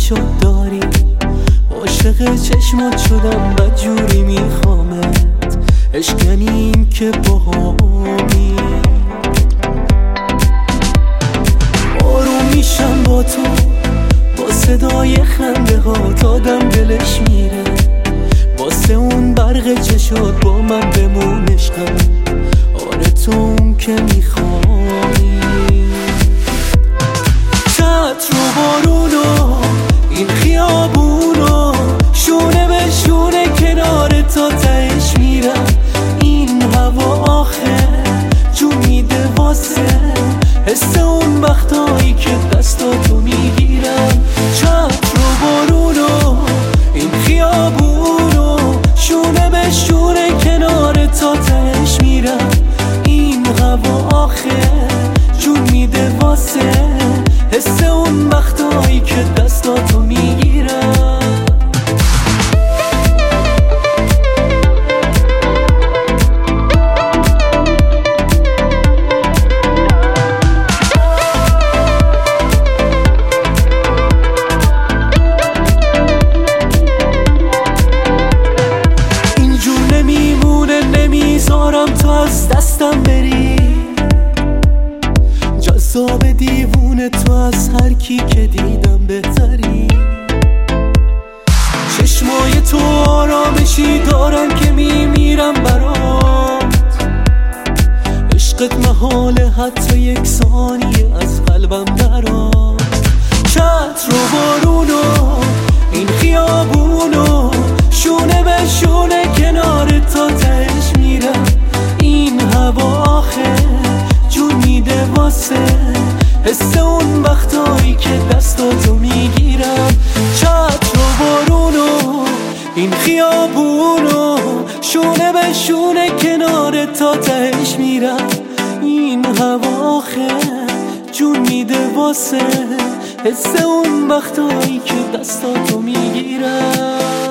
چشات داری، عاشق چشمات شدم بدجوری میخوامت، عشقنیم که باهامی. آروم میشم با تو، با صدای خنده هات آدم دلش میره، واسه اون برق چشات با من بمون عشقم، آره تو اون که میخوایی. چتر و بارونو این خیابونو، شونه به شونه کنار تا تهش میرم، این هوا آخه جون میده واسه حس اون وقتایی که دستاتو میگیرم. چتر و بارونو این خیابونو، شونه به شونه کنار تا تهش میرم، این هوا آخه جون میده واسه حس اون وقتایی که دستاتو میگیرم. اینجور نمیمونه، نمیذارم تو از دستم بری، جذاب دیوونه تو از هر کی که دیدم بهتری. چشمای تو آرامشی دارن که میمیرم برات، عشقت محاله حتی یک ثانیه از قلبم درات. چتر و بارونو این خیابونو، شونه به شونه کنار تا تهش میرم، این هوا آخه جون میده واسه حس اون وقتایی که دستاتو میگیرم. چتر و بارونو این خیابونو، شونه به شونه کنار تا تهش میرم، این هوا آخه جون میده واسه حس اون وقتایی که دستاتو میگیرم.